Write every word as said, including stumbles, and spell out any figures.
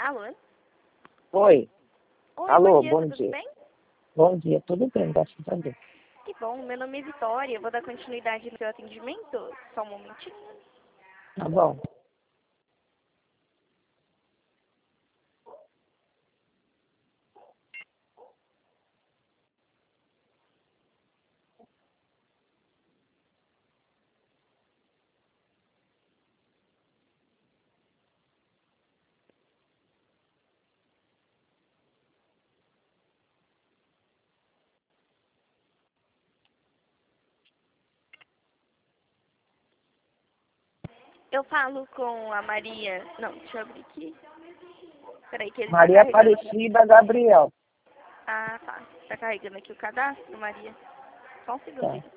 Alô? Oi. Oi, Alô, bom dia, bom tudo dia. bem? Bom dia, tudo bem, graças a Deus. Que bom, meu nome é Vitória, eu vou dar continuidade no seu atendimento. Só um momentinho. Tá bom. Eu falo com a Maria... Não, deixa eu abrir aqui. Peraí que ele tá Maria carregando... Aparecida Gabriel. Ah, tá. Tá carregando aqui o cadastro, Maria. Só um Tá. segundinho.